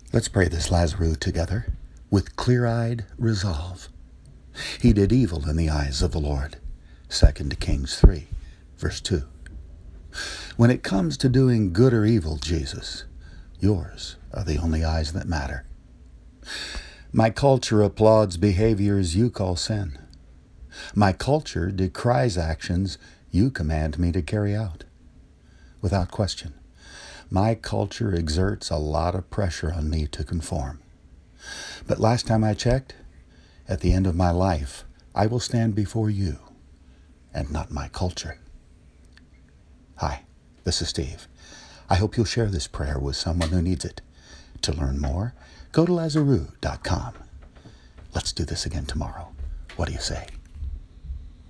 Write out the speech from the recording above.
Let's pray this Lazarus together with clear-eyed resolve. He did evil in the eyes of the Lord. 2 Kings 3, verse 2. When it comes to doing good or evil, Jesus, yours are the only eyes that matter. My culture applauds behaviors you call sin. My culture decries actions you command me to carry out. Without question, my culture exerts a lot of pressure on me to conform. But last time I checked, at the end of my life, I will stand before you and not my culture. Hi, this is Steve. I hope you'll share this prayer with someone who needs it. To learn more, go to Lazarus.com. Let's do this again tomorrow. What do you say?